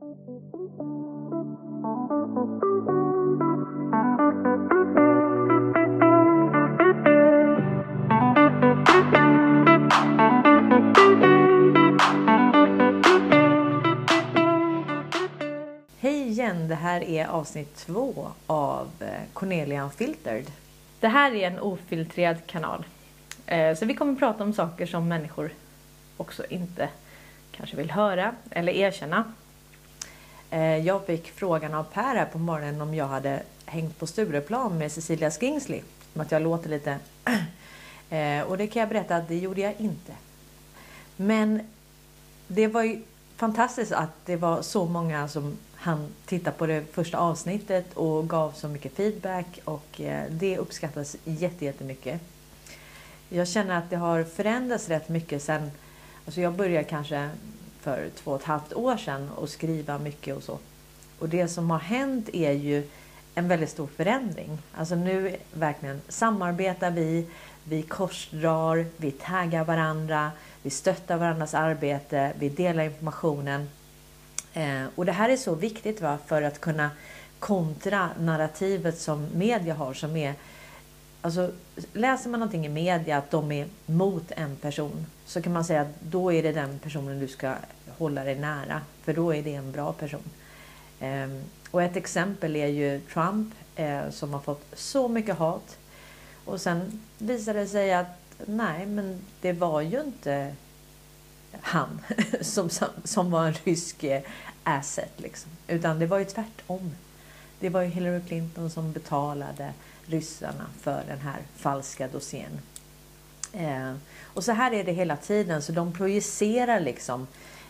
Hej igen, det här är avsnitt 2 av Cornelia Unfiltered. Det här är en ofiltrerad kanal. Så vi kommer att prata om saker som människor också inte kanske vill höra eller erkänna. Jag fick frågan av Per här på morgonen om jag hade hängt på Stureplan med Cecilia Skingsley. Om att jag låter lite. Och det kan jag berätta att det gjorde jag inte. Men det var ju fantastiskt att det var så många som han tittade på det första avsnittet och gav så mycket feedback, och det uppskattas jättemycket. Jag känner att det har förändrats rätt mycket sen, alltså jag började kanske för 2,5 år sedan och skriva mycket och så. Och det som har hänt är ju en väldigt stor förändring. Alltså nu verkligen samarbetar vi korsdrar, vi taggar varandra, vi stöttar varandras arbete, vi delar informationen. Och det här är så viktigt för att kunna kontra narrativet som media har, som är, alltså läser man någonting i media att de är mot en person, så kan man säga att då är det den personen du ska hålla dig nära, för då är det en bra person. Och ett exempel är ju Trump som har fått så mycket hat, och sen visade det sig att nej, men det var ju inte han som var en rysk asset liksom. Utan det var ju tvärtom. Det var ju Hillary Clinton som betalade ryssarna för den här falska dossiern. Och så här är det hela tiden. Så de projicerar liksom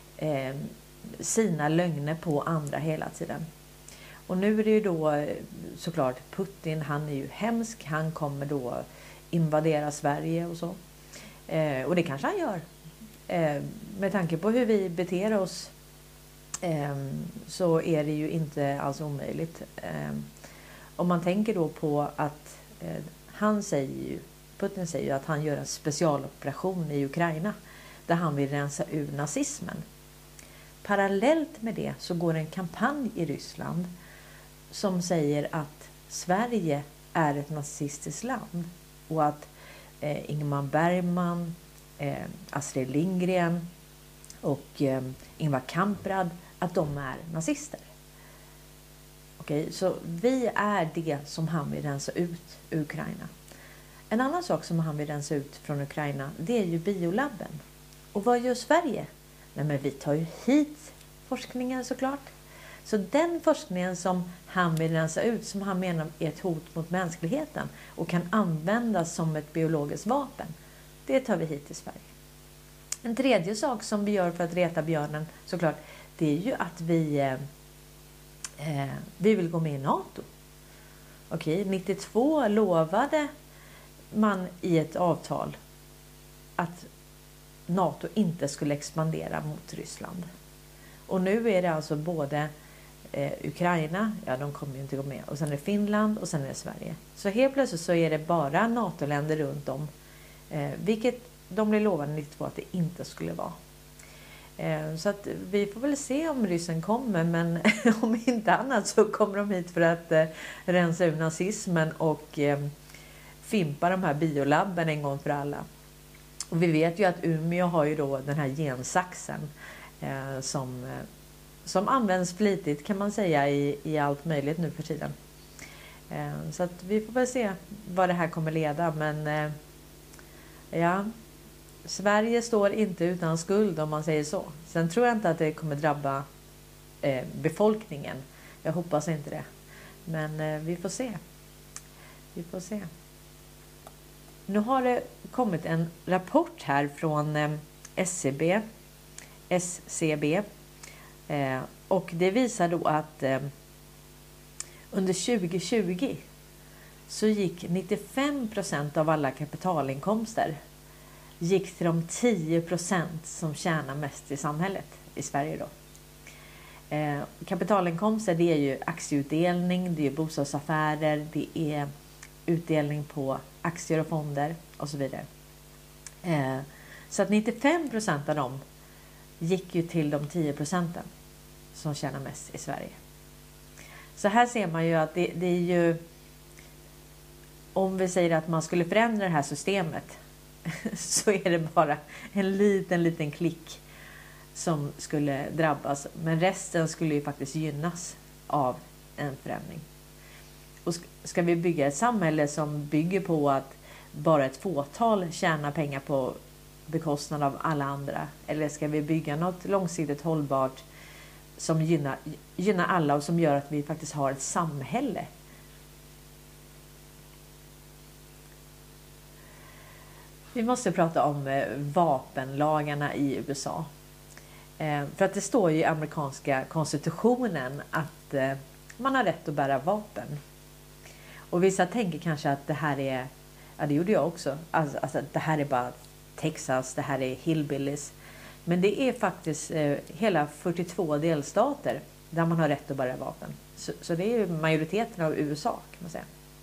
sina lögner på andra hela tiden. Och nu är det ju då såklart Putin, han är ju hemsk. Han kommer då invadera Sverige och så. Och det kanske han gör. Med tanke på hur vi beter oss så är det ju inte alls omöjligt. Om man tänker då på att Putin säger ju att han gör en specialoperation i Ukraina där han vill rensa ur nazismen. Parallellt med det så går en kampanj i Ryssland som säger att Sverige är ett nazistiskt land och att Ingmar Bergman, Astrid Lindgren och Ingvar Kamprad, att de är nazister. Okej, så vi är det som han vill rensa ut ur Ukraina. En annan sak som han vill rensa ut från Ukraina, det är ju biolabben. Och vad gör Sverige? Nej, men vi tar ju hit forskningen såklart. Så den forskningen som han vill rensa ut, som han menar är ett hot mot mänskligheten och kan användas som ett biologiskt vapen, det tar vi hit till Sverige. En tredje sak som vi gör för att reta björnen såklart, det är ju att vi vill gå med i NATO. Okej, 92 lovade man i ett avtal att NATO inte skulle expandera mot Ryssland. Och nu är det alltså både Ukraina, ja de kommer ju inte gå med, och sen är det Finland och sen är det Sverige. Så helt plötsligt så är det bara NATO-länder runt om, vilket de blev lovade 92 att det inte skulle vara. Så att vi får väl se om ryssen kommer, men om inte annat så kommer de hit för att rensa ur nazismen och fimpa de här biolabben en gång för alla. Och vi vet ju att Umeå har ju då den här gensaxen som används flitigt kan man säga i allt möjligt nu för tiden. Så att vi får väl se vad det här kommer leda, men ja, Sverige står inte utan skuld om man säger så. Sen tror jag inte att det kommer drabba befolkningen. Jag hoppas inte det. Men vi får se. Vi får se. Nu har det kommit en rapport här från SCB. Och det visar då att under 2020 så gick 95% av alla kapitalinkomster gick till de 10% som tjänar mest i samhället i Sverige då. Kapitalinkomster, det är ju aktieutdelning, det är bostadsaffärer, det är utdelning på aktier och fonder och så vidare. Så att 95% av dem gick ju till de 10%. som tjänar mest i Sverige. Så här ser man ju att det är ju, om vi säger att man skulle förändra det här systemet så är det bara en liten klick som skulle drabbas. Men resten skulle ju faktiskt gynnas av en förändring. Och ska vi bygga ett samhälle som bygger på att bara ett fåtal tjänar pengar på bekostnad av alla andra? Eller ska vi bygga något långsiktigt hållbart som gynnar alla och som gör att vi faktiskt har ett samhälle? Vi måste prata om vapenlagarna i USA. För att det står ju i amerikanska konstitutionen att man har rätt att bära vapen. Och vissa tänker kanske att det här är, ja det gjorde jag också, alltså det här är bara Texas, det här är hillbillies. Men det är faktiskt hela 42 delstater där man har rätt att bära vapen. Så det är ju majoriteten av USA kan man säga.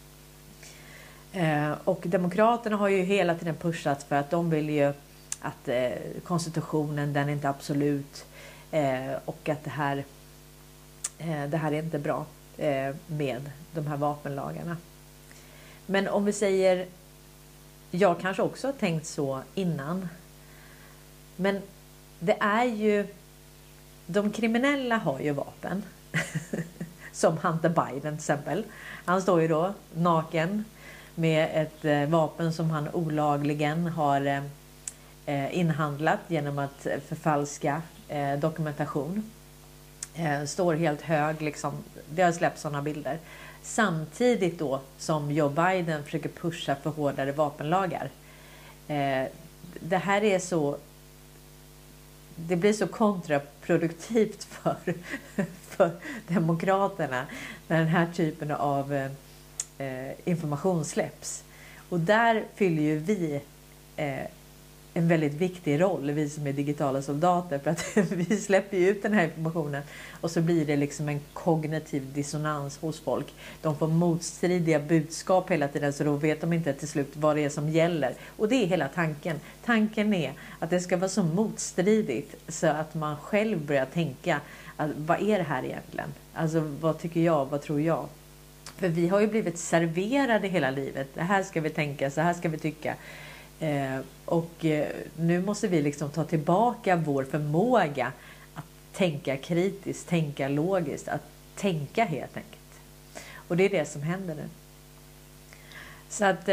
Och demokraterna har ju hela tiden pushat för att de vill ju att konstitutionen den är inte absolut och att det här är inte bra med de här vapenlagarna. Men om vi säger, jag kanske också har tänkt så innan, men det är ju, de kriminella har ju vapen som Hunter Biden till exempel. Han står ju då naken med ett vapen som han olagligen har inhandlat genom att förfalska dokumentation. Står helt hög liksom. Det har släppt sådana bilder. Samtidigt då som Joe Biden försöker pusha för hårdare vapenlagar. Det här är så, det blir så kontraproduktivt för demokraterna när den här typen av information släpps. Och där fyller ju vi en väldigt viktig roll, vi som är digitala soldater, för att vi släpper ut den här informationen och så blir det liksom en kognitiv dissonans hos folk. De får motstridiga budskap hela tiden, så då vet de inte till slut vad det är som gäller. Och det är hela tanken. Tanken är att det ska vara så motstridigt så att man själv börjar tänka att, vad är det här egentligen? Alltså vad tycker jag, vad tror jag? För vi har ju blivit serverade hela livet. Det här ska vi tänka, så här ska vi tycka. Och nu måste vi liksom ta tillbaka vår förmåga att tänka kritiskt, tänka logiskt, att tänka helt enkelt. Och det är det som händer nu. Så att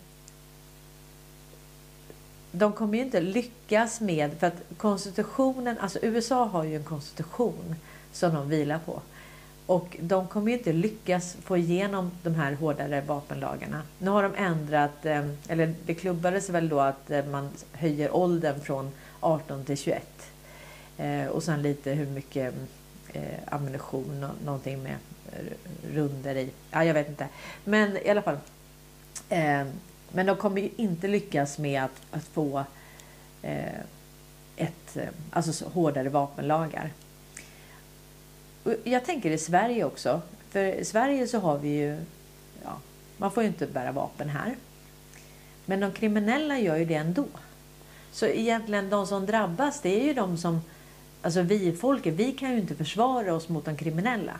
de kommer ju inte lyckas med, för att konstitutionen, alltså USA har ju en konstitution som de vilar på. Och de kommer ju inte lyckas få igenom de här hårdare vapenlagarna. Nu har de ändrat, eller det klubbades väl då att man höjer åldern från 18 till 21. Och sen lite hur mycket ammunition, någonting med runder i. Ja, jag vet inte. Men i alla fall. Men de kommer ju inte lyckas med att få alltså hårdare vapenlagar. Jag tänker i Sverige också. För i Sverige så har vi ju, ja, man får ju inte bära vapen här. Men de kriminella gör ju det ändå. Så egentligen de som drabbas, det är ju de som, alltså vi folket, vi kan ju inte försvara oss mot de kriminella.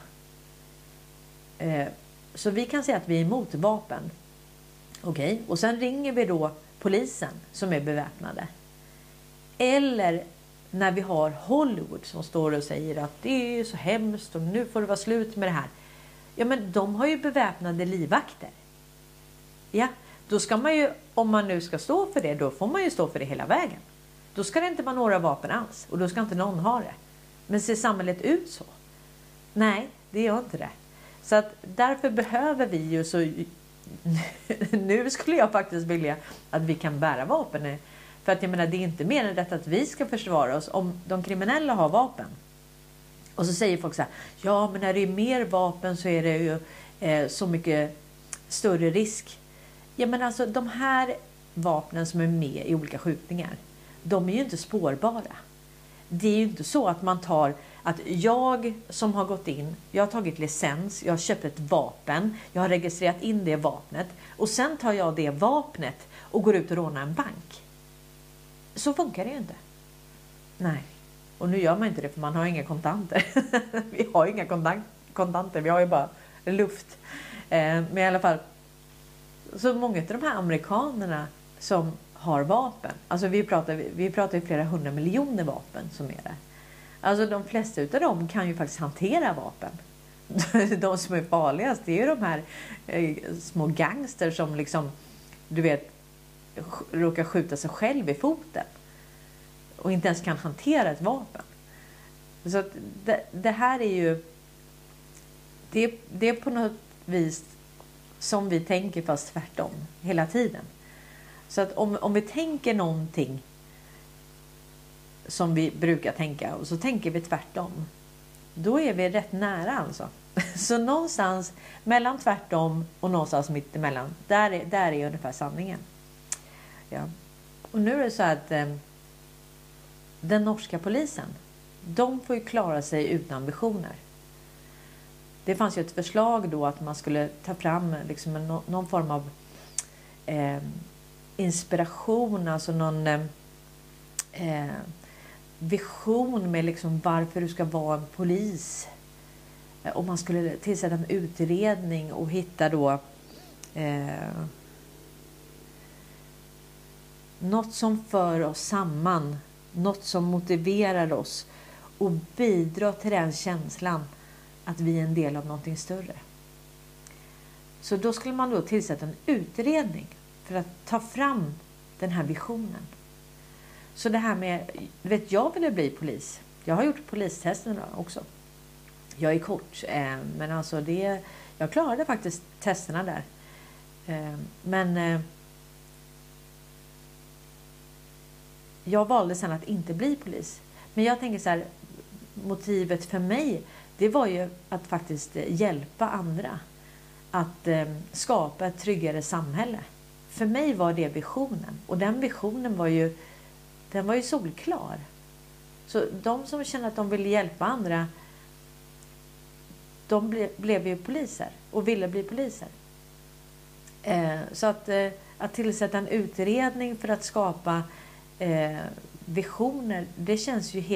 Så vi kan säga att vi är emot vapen. Okej, och sen ringer vi då polisen som är beväpnade. Eller när vi har Hollywood som står och säger att det är så hemskt och nu får det vara slut med det här. Ja, men de har ju beväpnade livvakter. Ja, då ska man ju, om man nu ska stå för det, då får man ju stå för det hela vägen. Då ska det inte vara några vapen alls och då ska inte någon ha det. Men ser samhället ut så? Nej, det gör inte det. Så att därför behöver vi ju så... Nu skulle jag faktiskt vilja att vi kan bära vapen. För att jag menar, det är inte mer än detta att vi ska försvara oss om de kriminella har vapen. Och så säger folk så här, ja men när det är mer vapen så är det ju så mycket större risk. Ja men alltså de här vapnen som är med i olika skjutningar, de är ju inte spårbara. Det är ju inte så att man tar, att jag som har gått in, jag har tagit licens, jag har köpt ett vapen, jag har registrerat in det vapnet och sen tar jag det vapnet och går ut och rånar en bank. Så funkar det ju inte. Nej. Och nu gör man inte det för man har inga kontanter. Vi har inga kontanter, vi har ju bara luft. Men i alla fall, så många av de här amerikanerna som har vapen, alltså vi pratar ju flera 100 miljoner vapen som är där. Alltså de flesta av dem kan ju faktiskt hantera vapen. De som är farligast, det är ju de här små gangster som liksom, du vet, råkar skjuta sig själv i foten. Och inte ens kan hantera ett vapen. Så att det här är ju, det är på något vis som vi tänker fast tvärtom hela tiden. Så att om vi tänker någonting som vi brukar tänka och så tänker vi tvärtom, då är vi rätt nära alltså. Så någonstans mellan tvärtom och någonstans mitt emellan, där är ungefär sanningen. Ja. Och nu är det så att den norska polisen, de får ju klara sig utan visioner. Det fanns ju ett förslag då att man skulle ta fram liksom någon form av inspiration, alltså någon vision med liksom varför du ska vara en polis. Och man skulle tillsätta en utredning och hitta då något som för oss samman, något som motiverar oss och bidrar till den känslan att vi är en del av någonting större. Så då skulle man då tillsätta en utredning för att ta fram den här visionen. Så det här med, du vet, jag ville bli polis. Jag har gjort polistesten också. Jag är coach, men alltså jag klarade faktiskt testerna där. Men jag valde sen att inte bli polis. Men jag tänker så här, motivet för mig, det var ju att faktiskt hjälpa andra. Att skapa ett tryggare samhälle. För mig var det visionen. Och den visionen var ju solklar. Så de som känner att de vill hjälpa andra, de blev ju poliser och ville bli poliser. Så att tillsätta en utredning för att skapa visioner, det känns ju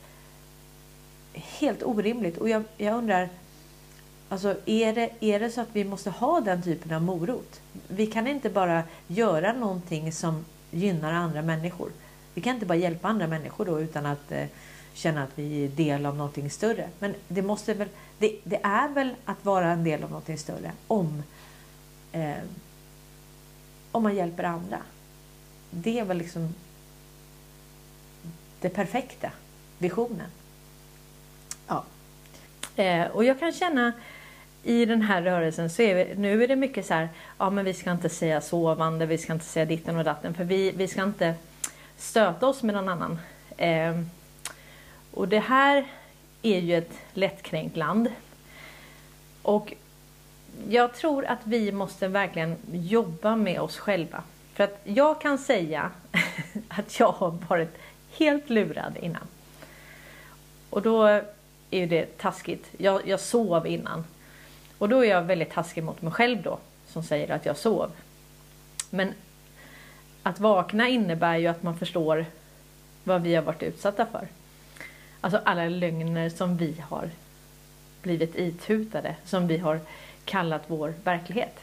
helt orimligt. Och jag undrar, alltså är det så att vi måste ha den typen av morot? Vi kan inte bara göra någonting som gynnar andra människor. Vi kan inte bara hjälpa andra människor då utan att känna att vi är del av någonting större. Men det är väl att vara en del av någonting större om man hjälper andra. Det är väl liksom det perfekta, visionen. Ja. Och jag kan känna i den här rörelsen så nu är det mycket så här, ja men vi ska inte säga sovande, vi ska inte säga ditten och datten, för vi ska inte stöta oss med någon annan. Och det här är ju ett lättkränkt land. Och jag tror att vi måste verkligen jobba med oss själva. För att jag kan säga att jag har varit helt lurad innan. Och då är ju det taskigt. Jag sov innan. Och då är jag väldigt taskig mot mig själv då, som säger att jag sov. Men att vakna innebär ju att man förstår vad vi har varit utsatta för. Alltså alla lögner som vi har blivit itutade, som vi har kallat vår verklighet.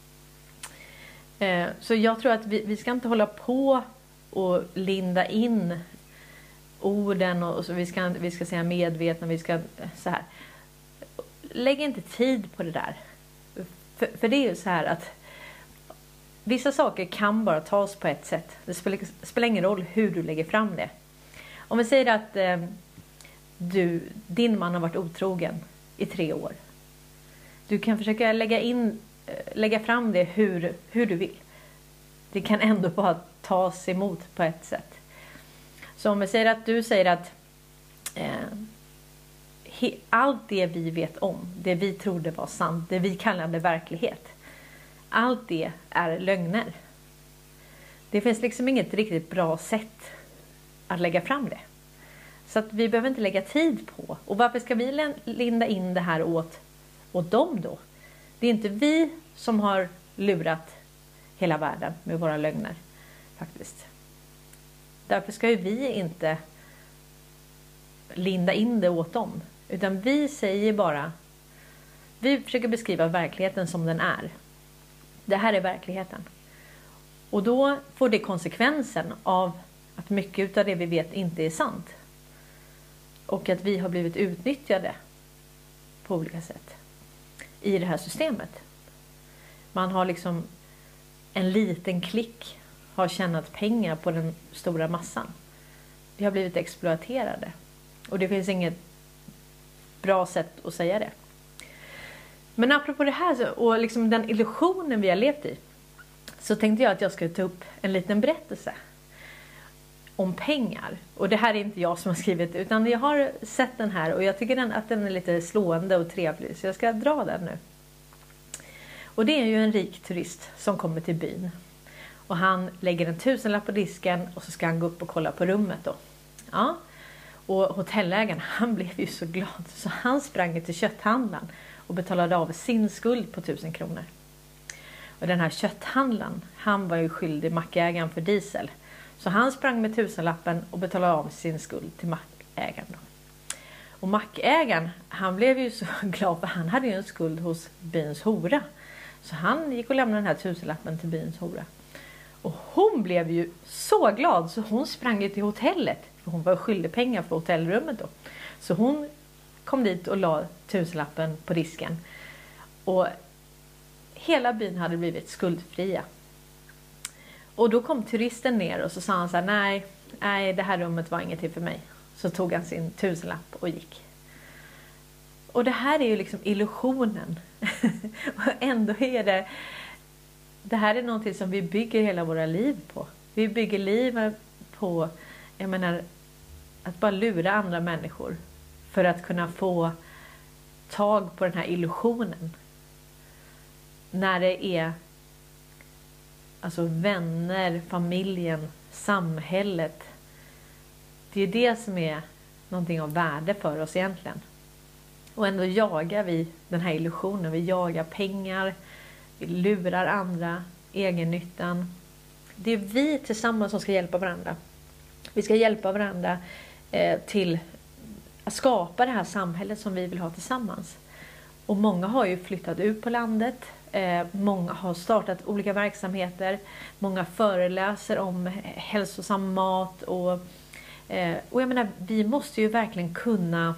Så jag tror att vi ska inte hålla på och linda in orden och så vi ska säga medvetna, vi ska så här. Lägg inte tid på det där. För det är ju så här att vissa saker kan bara tas på ett sätt. Det spelar ingen roll hur du lägger fram det. Om vi säger att din man har varit otrogen i 3 år. Du kan försöka lägga fram det hur du vill. Det kan ändå bara tas emot på ett sätt. Så om vi säger att du säger att allt det vi vet om, det vi trodde var sant, det vi kallade verklighet, allt det är lögner. Det finns liksom inget riktigt bra sätt att lägga fram det. Så att vi behöver inte lägga tid på. Och varför ska vi linda in det här åt dem då? Det är inte vi som har lurat hela världen med våra lögner faktiskt. Därför ska ju vi inte linda in det åt dem. Utan vi säger bara, vi försöker beskriva verkligheten som den är. Det här är verkligheten. Och då får det konsekvensen av att mycket av det vi vet inte är sant. Och att vi har blivit utnyttjade på olika sätt i det här systemet. Man har liksom en liten klick har tjänat pengar på den stora massan. Vi har blivit exploaterade. Och det finns inget bra sätt att säga det. Men apropå det här och liksom den illusionen vi har levt i, så tänkte jag att jag skulle ta upp en liten berättelse om pengar. Och det här är inte jag som har skrivit, utan jag har sett den här och jag tycker att den är lite slående och trevlig, så jag ska dra den nu. Och det är ju en rik turist som kommer till byn. Och han lägger en 1000-lapp på disken och så ska han gå upp och kolla på rummet då. Ja. Och hotellägaren, han blev ju så glad så han sprang till kötthandlaren och betalade av sin skuld på 1000 kronor. Och den här kötthandlaren, han var ju skyldig mackägaren för diesel. Så han sprang med 1000-lappen och betalade av sin skuld till mackägaren då. Och mackägaren, han blev ju så glad för han hade ju en skuld hos byns hora. Så han gick och lämnade den här 1000-lappen till byns hora. Och hon blev ju så glad så hon sprang ju till hotellet. För hon var skyldig pengar för hotellrummet då. Så hon kom dit och la 1000-lappen på disken. Och hela byn hade blivit skuldfria. Och då kom turisten ner och så sa han så här: nej, det här rummet var inget till för mig. Så tog han sin 1000-lapp och gick. Och det här är ju liksom illusionen. Och ändå är det här är någonting som vi bygger hela våra liv på. Vi bygger livet på, jag menar, att bara lura andra människor. För att kunna få tag på den här illusionen. När det är alltså vänner, familjen, samhället. Det är det som är någonting av värde för oss egentligen. Och ändå jagar vi den här illusionen. Vi jagar pengar. Vi lurar andra. Egennyttan. Det är vi tillsammans som ska hjälpa varandra. Vi ska hjälpa varandra till att skapa det här samhället som vi vill ha tillsammans. Och många har ju flyttat ut på landet. Många har startat olika verksamheter. Många föreläser om hälsosam mat. Och jag menar, vi måste ju verkligen kunna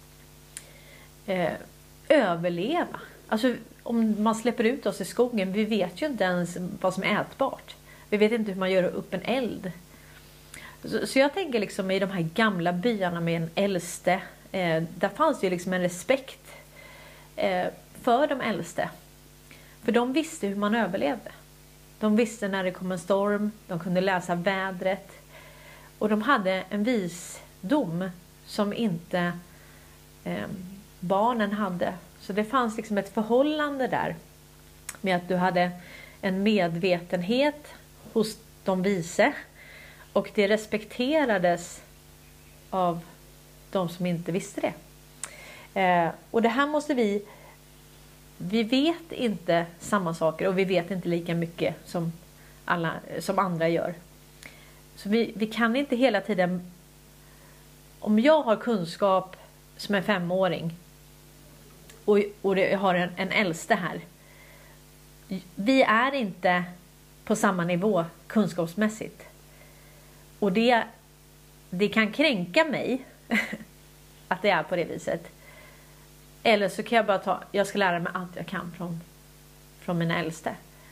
överleva. Alltså om man släpper ut oss i skogen, vi vet ju inte ens vad som är ätbart. Vi vet inte hur man gör upp en eld. Så jag tänker liksom i de här gamla byarna med en äldste, där fanns ju liksom en respekt för de äldste. För de visste hur man överlevde. De visste när det kom en storm, de kunde läsa vädret. Och de hade en visdom som inte barnen hade. Så det fanns liksom ett förhållande där med att du hade en medvetenhet hos de vise. Och det respekterades av de som inte visste det. Och det här måste vi vet inte samma saker och vi vet inte lika mycket som andra gör. Så vi kan inte hela tiden, om jag har kunskap som en 5-åring och jag har en äldste här. Vi är inte på samma nivå kunskapsmässigt. Och det kan kränka mig att det är på det viset. Eller så kan jag bara jag ska lära mig allt jag kan från mina äldste.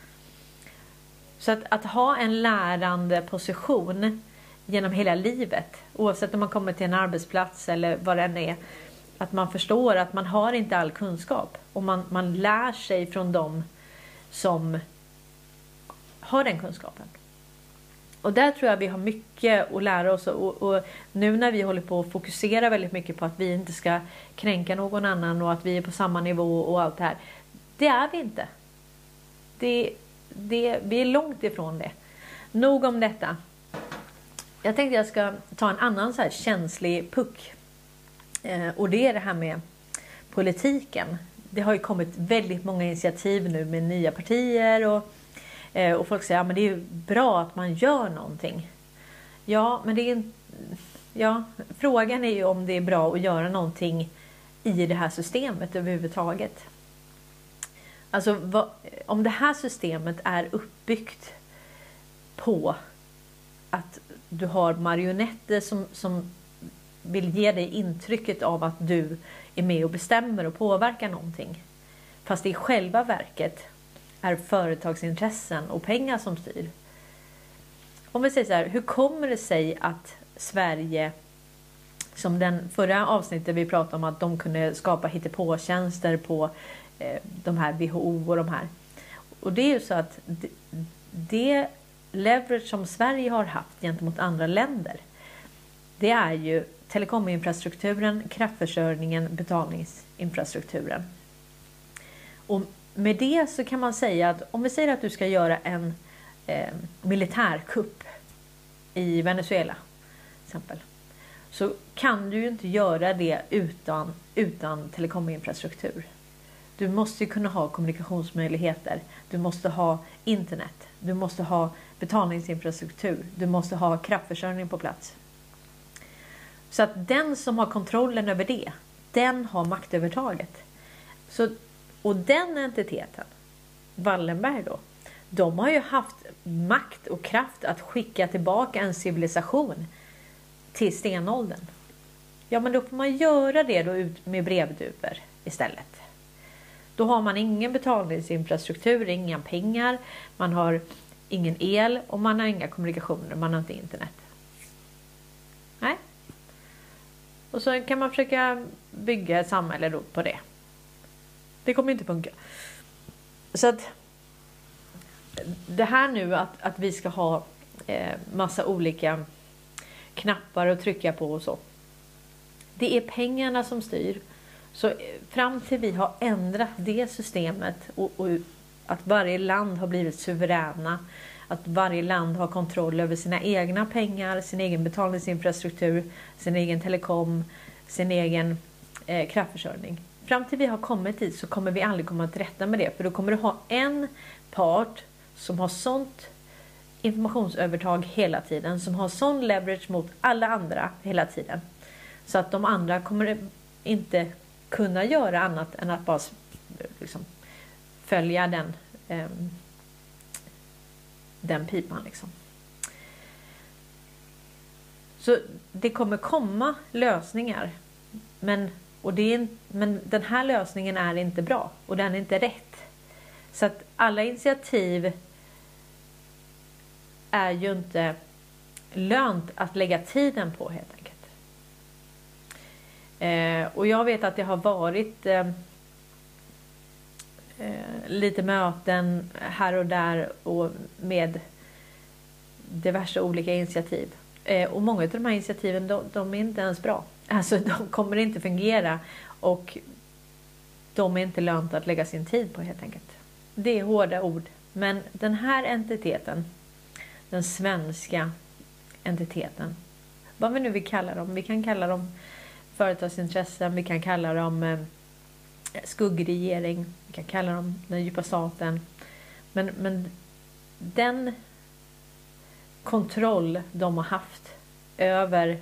Så att ha en lärande position genom hela livet, oavsett om man kommer till en arbetsplats eller vad det än är, att man förstår att man har inte all kunskap och man lär sig från dem som har den kunskapen. Och där tror jag vi har mycket att lära oss och nu när vi håller på att fokusera väldigt mycket på att vi inte ska kränka någon annan och att vi är på samma nivå och allt det här. Det är vi inte. Vi är långt ifrån det. Nog om detta. Jag tänkte jag ska ta en annan så här känslig puck. Och det är det här med politiken. Det har ju kommit väldigt många initiativ nu med nya partier och folk säger att det är ju bra att man gör någonting. Ja, men ja, frågan är ju om det är bra att göra någonting i det här systemet överhuvudtaget. Alltså om det här systemet är uppbyggt på att du har marionetter som vill ge dig intrycket av att du är med och bestämmer och påverkar någonting. Fast det i själva verket är företagsintressen och pengar som styr. Om vi säger så här, hur kommer det sig att Sverige, som den förra avsnittet vi pratade om, att de kunde skapa hittepåtjänster på de här WHO och de här. Och det är ju så att det leverage som Sverige har haft gentemot andra länder, det är ju telekominfrastrukturen, kraftförsörjningen, betalningsinfrastrukturen. Och med det så kan man säga att om vi säger att du ska göra en militärkupp i Venezuela till exempel, så kan du ju inte göra det utan telekominfrastruktur. Du måste ju kunna ha kommunikationsmöjligheter. Du måste ha internet. Du måste ha betalningsinfrastruktur. Du måste ha kraftförsörjning på plats. Så att den som har kontrollen över det, den har maktövertaget. Och den entiteten, Wallenberg då, de har ju haft makt och kraft att skicka tillbaka en civilisation till stenåldern. Ja, men då får man göra det då ut med brevduvor istället. Då har man ingen betalningsinfrastruktur, inga pengar, man har ingen el och man har inga kommunikationer, man har inte internet. Nej. Och så kan man försöka bygga ett samhälle då på det. Det kommer inte funka. Så att det här nu att vi ska ha massa olika knappar att trycka på och så. Det är pengarna som styr. Så fram till vi har ändrat det systemet och att varje land har blivit suveräna, att varje land har kontroll över sina egna pengar, sin egen betalningsinfrastruktur, sin egen telekom, sin egen kraftförsörjning. Fram till vi har kommit dit så kommer vi aldrig komma till rätta med det. För då kommer du ha en part som har sånt informationsövertag hela tiden, som har sån leverage mot alla andra hela tiden. Så att de andra kommer inte kunna göra annat än att bara liksom följa den pipan liksom. Så det kommer komma lösningar, men den här lösningen är inte bra och den är inte rätt. Så att alla initiativ är ju inte lönt att lägga tiden på helt enkelt. Och jag vet att det har varit lite möten här och där och med diverse olika initiativ. Och många av de här initiativen de är inte ens bra. Alltså de kommer inte fungera och de är inte lönt att lägga sin tid på helt enkelt. Det är hårda ord. Men den här entiteten, den svenska entiteten, vad vi nu vill kalla dem. Vi kan kalla dem företagsintressen, vi kan kalla dem skuggregering, vi kan kalla dem den djupa staten. Men den kontroll de har haft över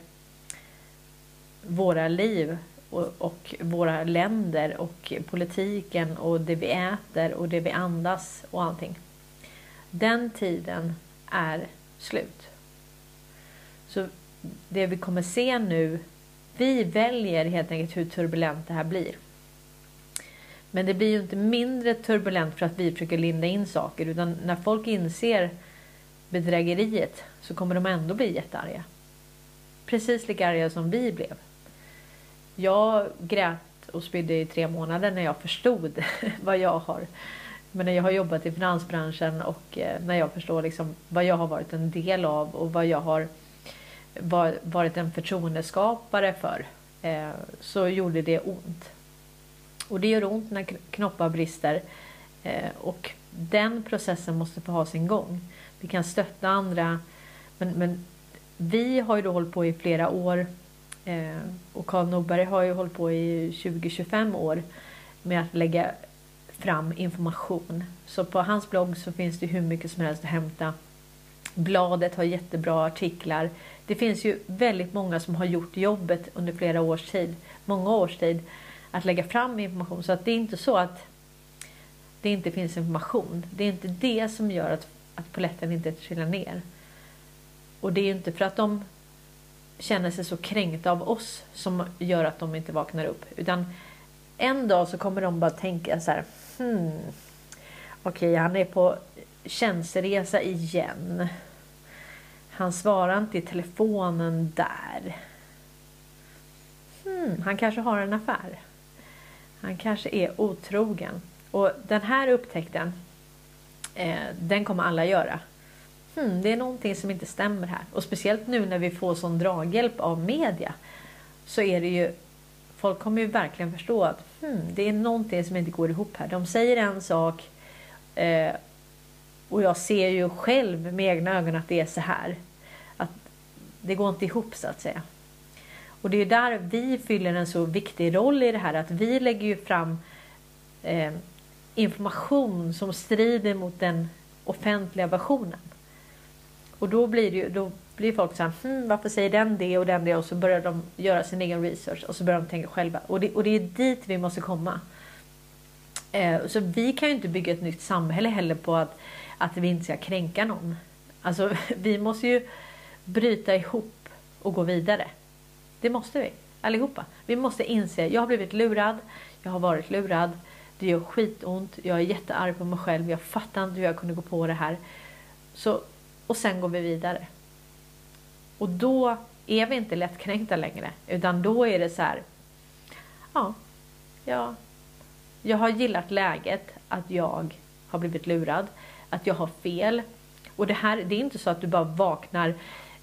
våra liv och våra länder och politiken och det vi äter och det vi andas och allting. Den tiden är slut. Så det vi kommer se nu, vi väljer helt enkelt hur turbulent det här blir. Men det blir ju inte mindre turbulent för att vi försöker linda in saker, utan när folk inser bedrägeriet så kommer de ändå bli jättearga. Precis lika arga som vi blev. Jag grät och spydde i 3 månader när jag förstod vad jag har. Men när jag har jobbat i finansbranschen och när jag förstår liksom vad jag har varit en del av och vad jag har varit en förtroendeskapare för, så gjorde det ont. Och det gör ont när knoppar brister, och den processen måste få ha sin gång. Vi kan stötta andra, men vi har ju då hållit på i flera år, och Carl Norberg har ju hållit på i 20-25 år med att lägga fram information. Så på hans blogg så finns det hur mycket som helst att hämta Bladet har jättebra artiklar. Det finns ju väldigt många som har gjort jobbet under flera års tid, många års tid, att lägga fram information. Så att det är inte så att det inte finns information. Det är inte det som gör att polletten inte trillar ner. Och det är inte för att de känner sig så kränkta av oss som gör att de inte vaknar upp. Utan en dag så kommer de bara tänka så här: okej, han är på tjänsteresa igen. Han svarar inte i telefonen där. Han kanske har en affär. Han kanske är otrogen. Och den här upptäckten, den kommer alla göra. Det är någonting som inte stämmer här. Och speciellt nu när vi får sån draghjälp av media, så är det ju, folk kommer ju verkligen förstå att det är någonting som inte går ihop här. De säger en sak, och jag ser ju själv med egna ögon att det är så här. Att det går inte ihop, så att säga. Och det är där vi fyller en så viktig roll i det här. Att vi lägger ju fram information som strider mot den offentliga versionen. Och då blir folk så här: varför säger den det och den det? Och så börjar de göra sin egen research. Och så börjar de tänka själva. Och det är dit vi måste komma. Så vi kan ju inte bygga ett nytt samhälle heller på att vi inte ska kränka någon. Alltså vi måste ju bryta ihop och gå vidare. Det måste vi, allihopa. Vi måste inse: jag har blivit lurad. Jag har varit lurad. Det gör skitont. Jag är jättearg på mig själv. Jag fattar inte hur jag kunde gå på det här. Och sen går vi vidare. Och då är vi inte lättkränkta längre. Utan då är det så här: jag har gillat läget att jag har blivit lurad. Att jag har fel. Och det är inte så att du bara vaknar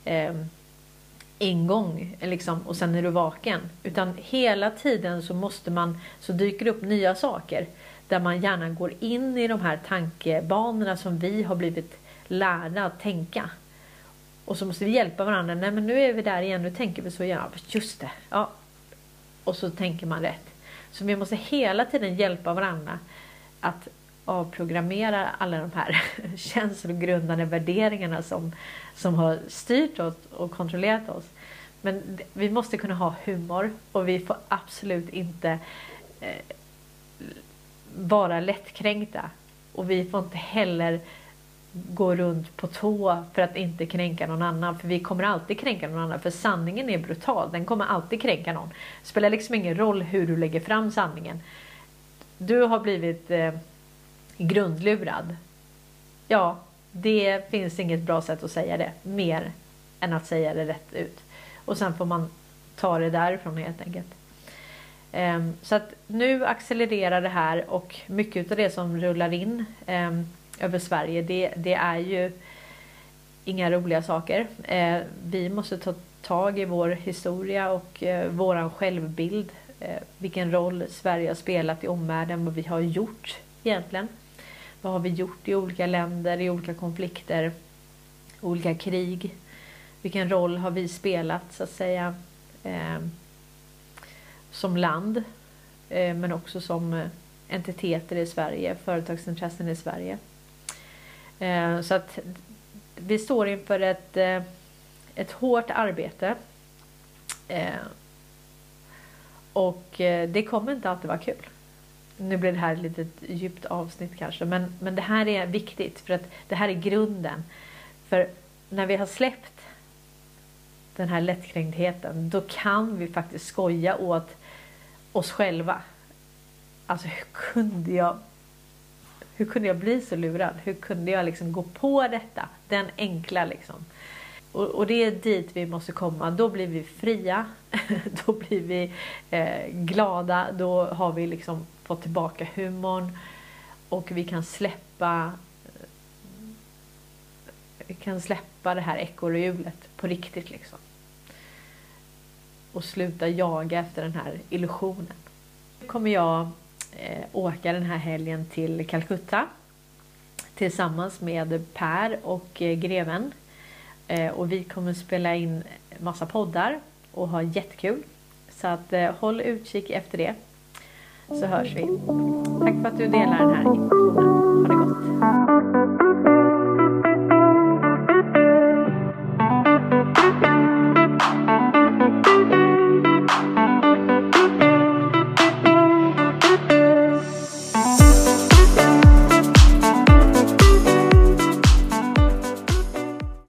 en gång liksom, och sen är du vaken. Utan hela tiden så dyker det upp nya saker. Där man gärna går in i de här tankebanorna som vi har blivit lärda att tänka. Och så måste vi hjälpa varandra. Nej, men nu är vi där igen. Nu tänker vi så gärna. Just det. Ja. Och så tänker man rätt. Så vi måste hela tiden hjälpa varandra att avprogrammera alla de här känslogrundande värderingarna som har styrt oss och kontrollerat oss. Men vi måste kunna ha humor. Och vi får absolut inte vara lättkränkta. Och vi får inte heller gå runt på tå för att inte kränka någon annan. För vi kommer alltid kränka någon annan. För sanningen är brutal. Den kommer alltid kränka någon. Det spelar liksom ingen roll hur du lägger fram sanningen. Du har blivit grundlurad. Ja, det finns inget bra sätt att säga det. Mer än att säga det rätt ut. Och sen får man ta det därifrån helt enkelt. Så att nu accelererar det här. Och mycket av det som rullar in över Sverige, det är ju inga roliga saker. Vi måste ta tag i vår historia och våran självbild. Vilken roll Sverige har spelat i omvärlden, vad vi har gjort egentligen. Vad har vi gjort i olika länder, i olika konflikter, olika krig. Vilken roll har vi spelat, så att säga, som land, men också som entiteter i Sverige, företagsintressen i Sverige. Så att vi står inför ett hårt arbete. Och det kommer inte alltid vara kul. Nu blir det här ett litet djupt avsnitt kanske. Men det här är viktigt. För att det här är grunden. För när vi har släppt den här lättkränktheten, då kan vi faktiskt skoja åt oss själva. Alltså hur kunde jag bli så lurad? Hur kunde jag liksom gå på detta? Den enkla liksom. Och det är dit vi måste komma. Då blir vi fria. Då blir vi glada. Då har vi liksom fått tillbaka humorn. Och vi kan släppa det här ekorrhjulet på riktigt liksom. Och sluta jaga efter den här illusionen. Nu kommer jag åka den här helgen till Calcutta. Tillsammans med Per och greven. Och vi kommer spela in massa poddar och ha jättekul. Så att håll utkik efter det. Så hörs vi. Tack för att du delar den här informationen. Ha det gott.